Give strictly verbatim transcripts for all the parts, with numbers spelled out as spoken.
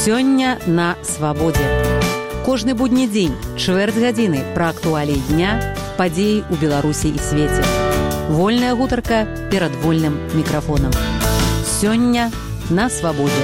Сёння на свабодзе. Кожны будні дзень, чвэрць гадзіны пра актуаліі дня, падзеі ў Беларусі і свеце. Вольная гутарка перад вольным мікрафонам. Сёння на свабодзе.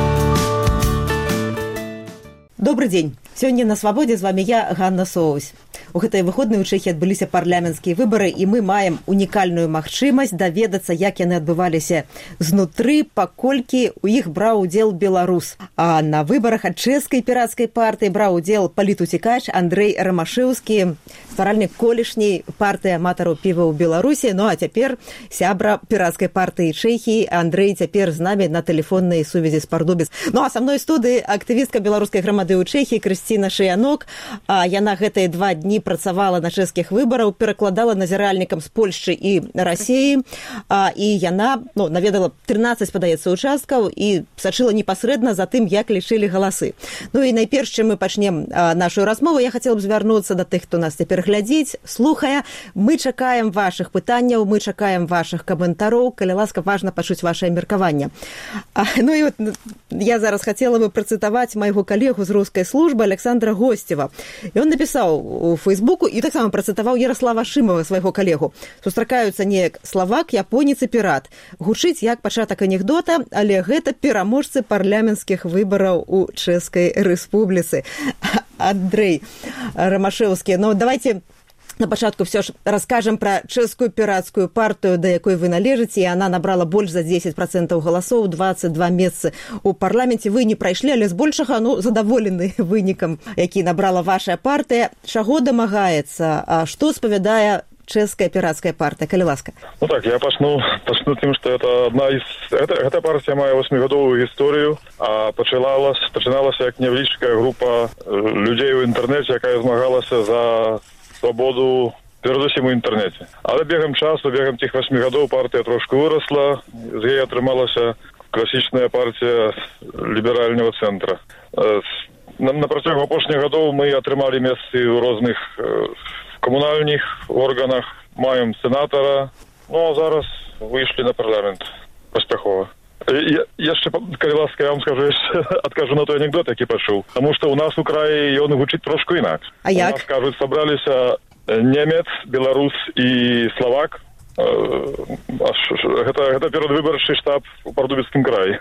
Добрый дзень. Сёння на свабодзе з вами я, Ганна Соусь. У гэтыя выходныя ў Чэхіі адбыліся парламенцкія выбары, і мы маем унікальную магчымасць даведацца, як яны адбываліся знутры, паколькі ў іх браў удзел беларус. А на выбарах ад чэшскай пірацкай партыі браў удзел палітуцікач Андрэй Рамашэўскі, стваральнік колішняй партыі аматараў піва ў Беларусі, ну а цяпер сябра пірацкай партыі Чэхіі. Андрэй цяпер з намі на тэлефоннай сувязі з Пардубіц. Ну а са мной студыі актывістка беларускай грамады ў Чэхіі Крысціна Шыянок. А яна гэтыя два дні працавала на чэшскіх выбараў, перакладала назіральнікам з Польшчы і Расіі, а, і яна ну, наведала трынаццаць, падаецца, участкаў і сачыла непасрэдна за тым, як лічылі галасы. Ну і найперш, чым мы пачнем а, нашу размову, я хацела б звярнуцца да тых, хто нас цяпер глядзіць, слухае. Мы чакаем вашых пытанняў, мы чакаем вашых каментароў, калі ласка, важна пачуць вашае меркаванне. А, ну і вот я зараз хацела бы працытаваць майго калегу з рускай службы Александра Гостева. І он напісаў у Фейсбуку і таксама працытаваў Ярослава Шымова, свайго калегу. Сустракаюцца неяк славак, японец і пірат. Гучыць як пачатак анекдота, але гэта пераможцы парламенцкіх выбараў у Чэшскай Рэспубліцы. Андрэй Рамашэўскі, ну давайте на пачатку все ж раскажем пра чэшскую пірацкую партыю, да якой вы належыце, і она набрала больш за дзесяць працэнтаў галасоў, дваццаць два месцы у парламенце. Вы не прайшлі, але збольшага ну, задаволены вынікам, які набрала ваша партыя. Чаго дамагаецца? А што спавядае чэшская пірацкая партыя, калі ласка? Ну так, я пачну, пачну тым, што это одна из... Это, гэта партія мае восьмігадовую гісторыю, а пачыналася, пачыналася як невялічкая група людзей у інтэрнэце, якая змагалася за свабоду, перадусім у інтэрнэце. Але бегам часу, бегам тых восьмі гадоў партыя трошку вырасла, з яе атрымалася класічная партія ліберальнага цэнтра. На, на працягу апошніх гадоў мы атрымалі месцы ў розных э, камунальных органах, маем сенатара, ну а зараз выйшлі на парламент паспяхова. Я, яшчэ, калі ласка, я вам скажу, яшчэ адкажу на той анекдот, які пачуў. Таму што ў нас у краі ён гучыць трошку інакш. А як? У нас, кажуць, сабраліся немец, беларус і славак. Гэта, гэта перадвыбарчы штаб у Пардубіцкім краі.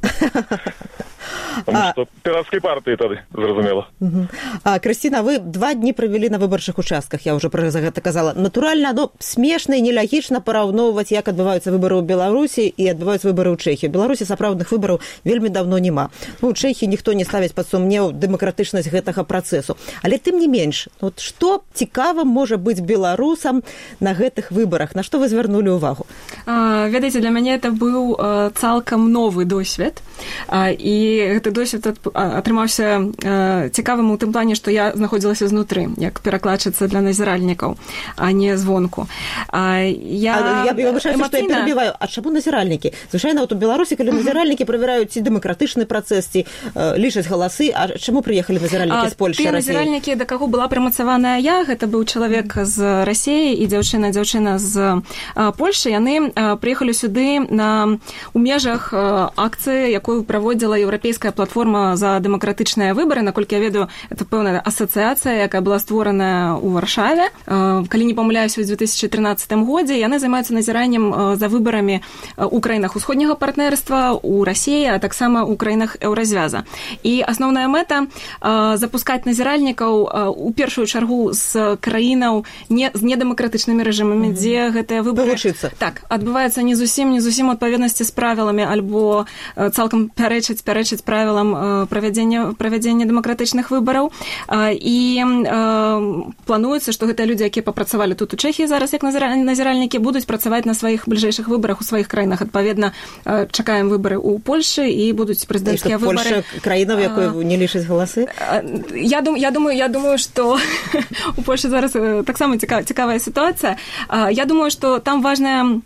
Тому што пірацкай партыі тады, зразумела. Uh-huh. А, Крысціна, вы два дні правялі на выбарчых участках, я ўжо пра гэта казала. Натуральна, ну, смешна і нелягічна параўноўваць, як адбываюцца выбары ў Беларусі і адбываюцца выбары ў Чэхіі. У Беларусі сапраўдных выбараў вельмі даўно няма. Ну, у Чэхіі ніхто не ставіць пад сумнеў дэмакратычнасць гэтага працэсу. Але тым не менш, вот што цікава можа быць беларусам на гэтых выбарах? На што вы звярнулі ўвагу? А, ведаеце, для мяне это быў а, цалкам новы досвед. А, і гэты досвед атрымаўся цікавым у тым плане, што я знаходзілася знутры, як перакладчыца для назіральнікаў, а не звонку. А, я я выбачаюся, эмоцыйна... што я перабіваю. А чаму назіральнікі? Звычайна, от у Беларусі, калі назіральнікі правяраюць ці дэмакратычны працэс, ці э, лічаць галасы, а чаму прыехалі назіральнікі з Польшчы, Расіі? Тыя назіральнікі, да каго была прымацаваная я, гэта быў чалавек з Расіі і дзяўчына, дзяўчына з а, Польшчы. Яны а, прыехалі сюды на, у межах а, акцыі, якую праводзіла еўрапейская платформа за дэмакратычныя выбары. Наколькі я ведаю, это пэўная асацыяцыя, якая была створаная ў Варшаве. Калі не памыляюся, у две тысячи тринадцатым годзе яны займаюцца назіраннем за выбарамі ў краінах усходняга партнерства, у Расіі, а таксама ў краінах Еўразвяза. І асноўная мэта запускаць назіральнікаў у першую чаргу з краінаў не з недэмакратычнымі рэжымамі, дзе гэтыя выбары так адбываюцца не зусім не зусім у адпаведнасці з правіламі альбо цалкам пярэчыць пярэчыць правілам правядзення правядзення дэмакратычных выбараў. І плануецца, што гэтыя людзі, якія папрацавалі тут у Чэхіі зараз як назіральнікі, будуць працаваць на сваіх бліжэйшых выбарах у сваіх краінах. Адпаведна, чакаем выбары ў Польшчы і будуць прэзідэнцкія выбары. Польша краіна, в якой не лічаць галасы? Я думаю, я думаю, я думаю, што у Польшы зараз таксама цікавая сітуацыя. Я думаю, што там важная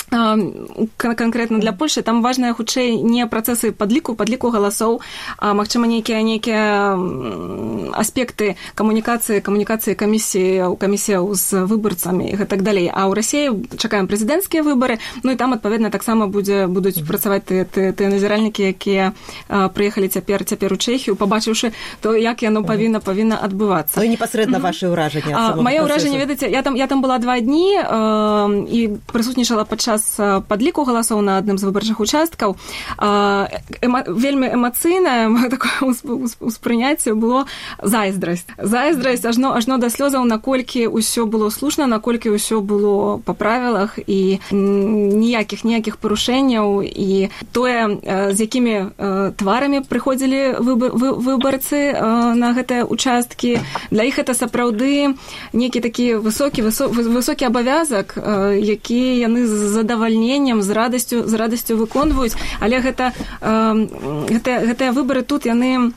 канкрэтна для Польшы, там важныя хутчэй не працэсы падліку, падліку галасоў, а магчыма нейкія нейкія аспекты камунікацыі, камунікацыі камісіі, камісіяў з выбарцамі і так далей. А ў Расіі чакаем прэзідэнцкія выбары, ну і там адпаведна таксама будзе будуць працаваць тыя тыя назіральнікі, якія прыехалі цяпер цяпер у Чэхію, пабачыўшы то, як яно павінна павінна адбывацца. Ну і непасрэдна вашы ўражанні ад самога Мае ўражанне, ведаеце, я там я там была два дні і прысутнічала падчас падліку галасоў на адным з выбарчых участкаў. Эма, вельмі эмацыйнае такое успрыняцце было зайздрасць. Зайздрасць ажно, ажно да слёзаў, наколькі ўсё было слушна, наколькі ўсё было па правілах і ніякіх ніякіх парушэнняў, і тое, з якімі тварамі прыходзілі выбарцы на гэтыя участкі, для іх это сапраўды нейкі такі высокі высокі абавязак, які яны з задавальненнем, з радасцю, з радасцю выконваюць, але гэта, гэта, гэтыя выбары тут, яны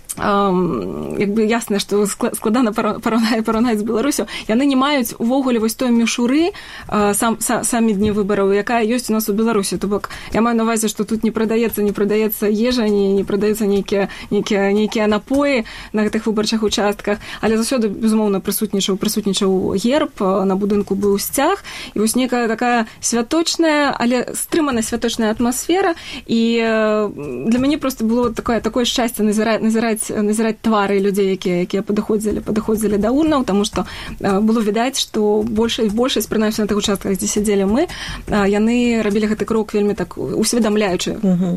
як бы ясна, што складана параўнаць, параўнаць з Беларусю, яны не маюць увогуле вось той мішуры сам, самі дні выбараў, якая ёсць у нас у Беларусі. То бок, я маю на увазе, што тут не прадаецца, не прадаецца ежа, не, не прадаецца нейкія, нейкія, нейкія напоі на гэтых выбарчых участках, але заўсёды, безумоўна, прысутнічаў, прысутнічаў герб, на будынку быў сцяг, і вось некая такая святочная, але стрымана святочная атмасфера, і для мяне просто было такое такое шчасце назіраць назіраць назіраць твары людзей, якія якія падыходзілі падыходзілі да урнаў, таму што было відаць, што большасць большасць прынамсі на тых участках, дзе сядзелі мы, яны рабілі гэты крок вельмі так усведамляючы,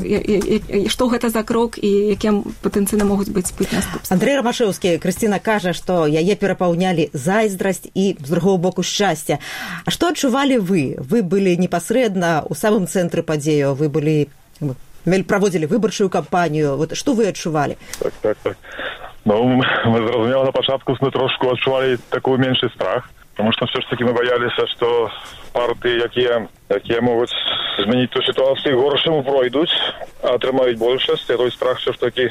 што гэта за крок і якія патэнцыйна могуць быць быць наступствы. Андрэй Рамашэўскі, Крысціна кажа, што яе перапаўнялі зайздрасць і з другого боку шчасце. А што адчувалі вы? Вы былі непасрэдна у самым цэнтры падзею, вы былі праводзілі выбарчую кампанію. Вот што вы адчувалі? Так, так, так. Ну, мы зразумела, на пачатку мы трошку адчувалі такой меншы страх, потому что все ж таки мы бояліся, што партыі, якія, якія могуць змяніць ту сітуацыю, горшаму пройдуць, а атрымаюць большасць, і той страх все ж таки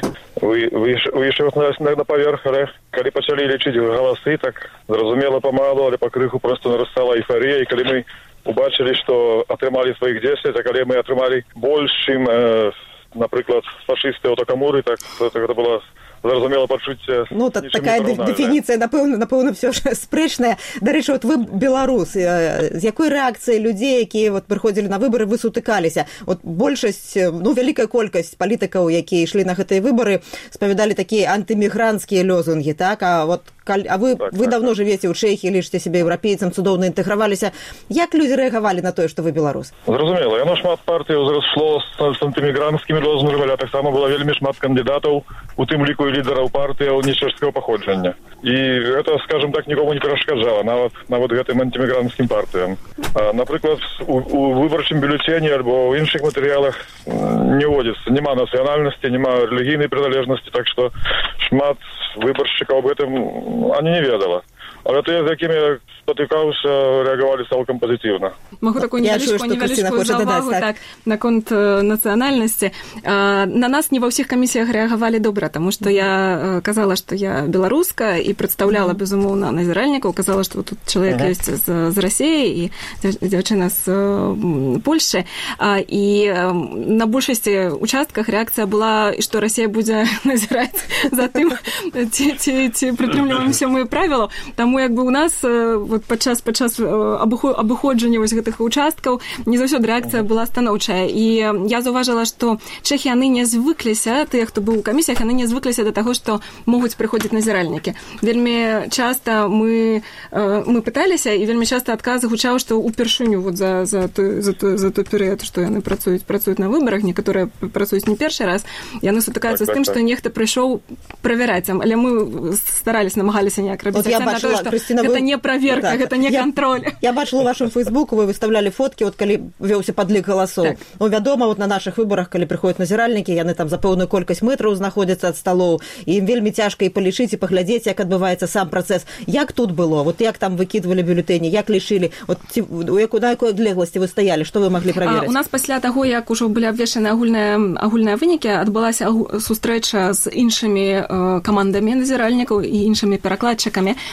выйшаў на, на паверх, але калі пачалі лічыць галасы, так зразумела памалу, але па крыху просто нарастала эйфарыя, і калі мы убачылі, што атрымалі сваіх дзесяць, а калі мы атрымалі больш, чым, э, напрыклад, фашысты аўтакамуры, так гэта было зразумела пачуцце. Ну, так, такая дэфініцыя, напэўна, напэўна, все ж спрэчная. Дарэчы, вот вы беларус, з якой рэакцыяй людзей, якія вот прыходзілі на выбары, вы сутыкаліся? Вот большасць, ну, вялікая колькасць палітыкаў, якія ішлі на гэтыя выбары, спавядалі такія антымігранцкія лёзунгі, так? А вот а вы, так, вы так, давно так. живете ў Чэхіі, лічыце сябе еўрапейцам, цудоўна інтэграваліся. Як людзі рэагавалі на тое, што вы беларус? Зразумела, яно шмат партый узрасло з антымігранцкімі лозунгамі, а таксама было вельмі шмат кандыдатаў, у тым ліку і лідараў партыяў нечэшскага паходжання. І гэта, скажем так, нікому не перашкаджала, нават, нават гэтым антымігранцкім партыям. А, напрыклад, у, у выбарчым бюлетэні альбо ў іншых матэрыялах не ўводзіцца, няма нацыянальнасці, няма рэлігійнай прыналежнасці, так што шмат выбаршчыкаў об гэтым ані не ведала. Але тыя, з якімі я спатыкаўся, рэагавалі цалкам пазітыўна. Магу такую невялічкую, невялічкую заўвагу так, так, наконт э, нацыянальнасці. Э, на нас не ва ўсіх камісіях рэагавалі добра, таму што я э, казала, што я беларуска і прадстаўляла, mm-hmm. безумоўна, назіральнікаў, казала, што тут чалавек mm-hmm. ёсць з, з Расіі і дзяўчына з э, Польшчы. А, і э, на большасці участках рэакцыя была, што Расія будзе назіраць за тым, ці, ці, ці прытрымліваемся мы правілаў. Таму як бы у нас вот, падчас, падчас абыходжання вось гэтых участкаў не заўсёды рэакцыя была станоўчая. І я заўважыла, што чэхі яны не звыкліся, тыя, хто быў у камісіях, яны не звыкліся да таго, што могуць прыходзіць назіральнікі. Вельмі часта мы, мы пыталіся, і вельмі часта адказ гучаў, што ўпершыню вот за, за, той, за, той, за той перыяд, што яны працуюць, працуюць на выбарах, некаторыя працуюць не першы раз, яны сутыкаюцца так, з тым, так, што нехта прыйшоў правяраць. Але мы стараліся, намагаліся неяк рабіць акцэнт на тое, што Крысціна, гэта вы... не праверка, так, гэта не я, кантроль. Я бачыла ў вашым фейсбуку, вы выставлялі фоткі, вот калі вёўся падлік галасоў. Так. Ну, вядома, вот на нашых выбарах, калі прыходзяць назіральнікі, яны там за пэўную колькасць метраў знаходзяцца ад сталоў, і ім вельмі цяжка і палічыць, і паглядзець, як адбываецца сам працэс. Як тут было? Вот як там выкідвалі бюлетэні, як лічылі? Вот ці, у яку, на якой адлегласці вы стаялі? Што вы маглі праверыць? А, у нас пасля таго, як ужо былі абвешчаны агульныя, агульныя вынікі, адбылася сустрэча з іншымі э, камандамі назіральнікаў і іншымі перакладчыкамі. І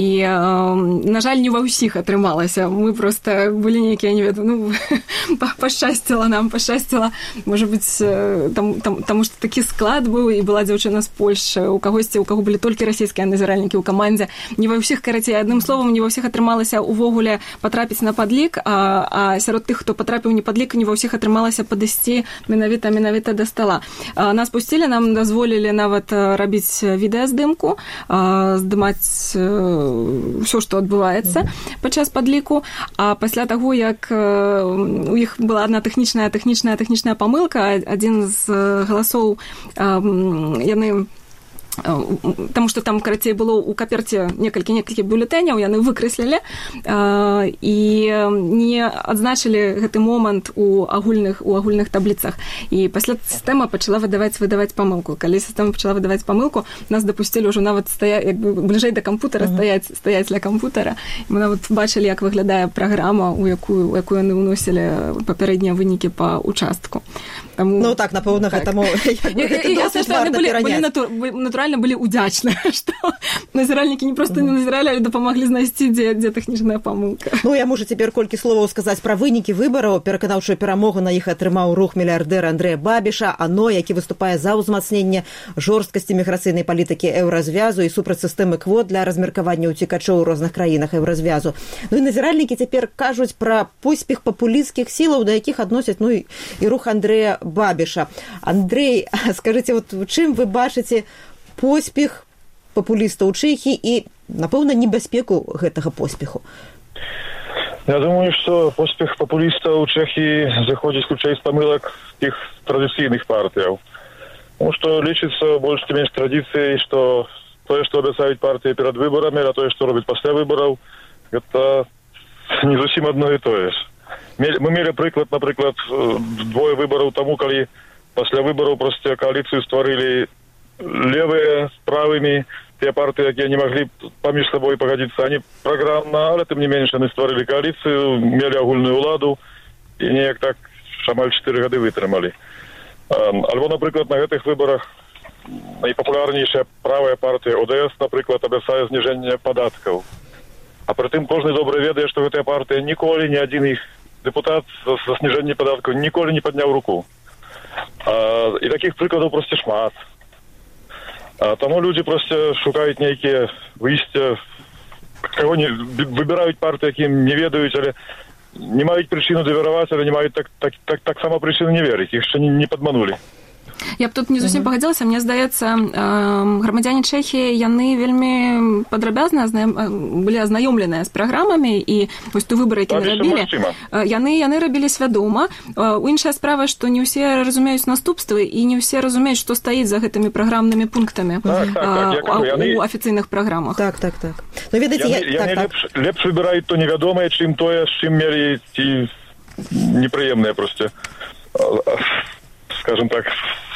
і, на жаль, не ва ўсіх атрымалася. Мы проста былі нейкія, не ведаю, ну, пашчасціла нам, пашчасціла, можа быць, там, там, таму што такі склад быў, і была дзяўчына з Польшы, у кагосьці, у каго былі толькі расійскія назіральнікі ў камандзе. Не ва ўсіх, карацей, адным словам, не ва ўсіх атрымалася увогуле патрапіць на падлік, а, а сярод тых, хто патрапіў не падлік, не ва ўсіх атрымалася падысці менавіта, менавіта да стала. Нас пусцілі, нам дазволілі нават рабіць відэаздымку, здымаць ўсё, што адбываецца падчас падліку, а пасля таго, як у іх была одна тэхнічная, тэхнічная, тэхнічная памылка, адзін з галасоў, яны таму што там, карацей, было ў каперце некалькі некалькі бюлетэняў, яны выкрэслілі і не адзначылі гэты момант у агульных у агульных табліцах. І пасля сістэма пачала выдаваць выдаваць памылку. Калі сістэма пачала выдаваць памылку, нас дапусцілі ўжо нават стаяць, як бы бліжэй да кампутара, uh-huh. стаяць стаяць ля кампутара. Мы нават бачылі, як выглядае праграма, у якую у якую яны ўносілі папярэднія вынікі па участку. Таму... Ну так, напэўна, так. Гэтаму досыць варта пераняць. Натуральна былі удзячны, што назіральнікі не проста не назіралі, але дапамаглі знайсці, дзе, дзе тэхнічная памылка. Ну, я можу цяпер колькі словаў сказаць пра вынікі выбараў. Пераканаўчую перамогу на іх атрымаў рух мільярдэра Андрэя Бабіша, ано, які выступае за ўзмацненне жорсткасці міграцыйнай палітыкі еўразвязу і супраць сістэмы квот для размеркавання ўцекачоў у розных краінах еўразвязу. Ну і назіральнікі цяпер кажуць пра поспех папулісцкіх сілаў, да якіх адносяць, ну, і, і рух Андрэя Бабіша. Андрэй, скажыце, вот у чым вы бачыце поспех папулістаў у Чэхіі і, напэўна, небяспеку гэтага поспеху? Я думаю, что поспех популистов у Чехии заходит ключей из помылок их традиционных партий. Потому что лечится больше или меньше традицией, что то, что обещают партии перед выборами, а то, что робят после выборов, это не совсем одно и то же. Мы имели приклад, например, двое выборов тому, когда после выборов просто коалицию створили левые с правыми, те партии, которые не могли поміж собой погодиться, они программно, але тем не меньше, они створили коалицию, имели огульную владу, и неяк так шамаль четыре года вытрымали. Альбо, например, на этих выборах найпопулярнейшая правая партия ОДС, например, обещает снижение податков. А при этом каждый добрый ведает, что эта партия николи, ни один их депутат за, за снижение податков николи не поднял руку. А, и таких прикладов просто шмат. А тому люди просто шукают некие выйстя, кого не выбирают партии, яким не ведают, или не мають причину довірувати, але не мають так, так, так, так само причину не вірити. Їх ще не, не підманули. Я б тут не зусім пагадзілася. Мне здаецца, грамадзяне Чэхіі, яны вельмі падрабязна былі азнаёмленыя з праграмамі, і вось той выбар, які рабілі, яны, яны рабілі свядома. Іншая справа, што не ўсе разумеюць наступствы, і не ўсе разумеюць, што стаіць за гэтымі праграмнымі пунктамі так, так, так, яны... у афіцыйных праграмах. Так, так, так. Ну, ведаеце, яны, я... яны так, лепш, так. лепш выбіраюць то невядомае, чым тое, з чым мелі ці непрыемнае проста, скажем так,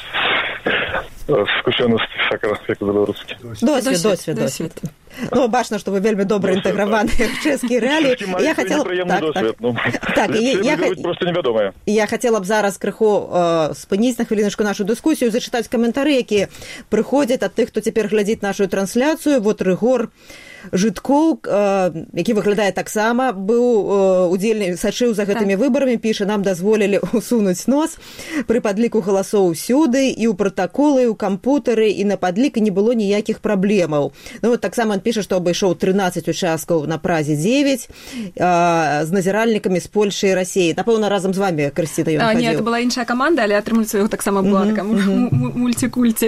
скушеності, як по-беларускі. Досвід, досвід, досвід. Ну, бачно, що ви вельми добре інтегровані в чеські реалії. Я хотіла б... Так, так. Ну, так, і я, просто невядомое. Я хотіла б зараз криху е, спиніць на хвилиночку нашу дискусію, зачитати коментарі, які приходять від тих, хто тепер глядить нашу трансляцію. Вот Ригор Житков, е, який виглядає так само, був е, удільний, сачив за гэтымі виборами, пише, нам дозволили усунуть нос при подліку голосов всюди, і у протоколи, і у комп'ютери, і на подлік не було ніяких проблемів. Ну, вот так само він пише, что обошел тринадцать участков на Празе девять а, с назиральниками с Польши и России. Напевно, разом с вами, Кристина, ён ходил. Нет, это была іншая команда, але атрымліваецца яго таксама была такая мульти-культи.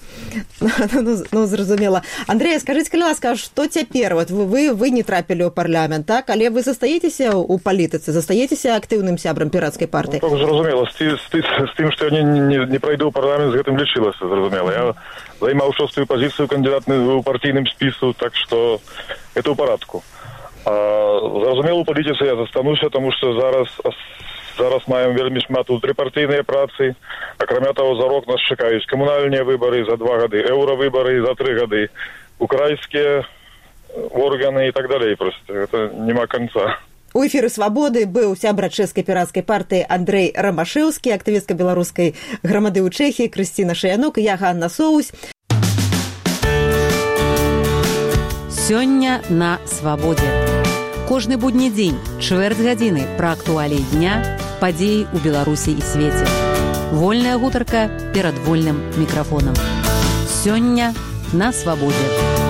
Ну, ну, зразумела. Андрей, скажите, калі ласка, што цяпер? Вот вы, вы не трапілі ў парламент, так? Але вы застаецеся ў палітыцы, застаецеся актыўным сябрам пірацкай партыі? Ну, зразумела. З, з, з тым, што я не, не, не пройду ў парламент, з гэтым лічылася, зразумела. Я займаў шостую пазіцыю кандидат ў партійным спісу, так што это ў парадку. А, зразумела, у палітыцы я застануся, тому што зараз Зараз маем вельмі шмат утрипартійныя працы. Акрамя того, за рок нас чакаюць камунальныя выборы, за два гады еўравыборы, за три гады украинские органы и так далее. Просто это нема конца. У эфіры «Свабоды» быў сябра чэшскай пірацкай партыі Андрэй Рамашэўскі, актывістка беларускай грамады ў Чэхіі Крысціна Шаянок і я, Ганна Соусь. Сёння на свабодзе. Кожны будні дзень, чвэрць гадзіны пра актуаліі дня, падзеі ў Беларусі і свеце. Вольная гутарка перад вольным мікрафонам. Сёння на свабодзе.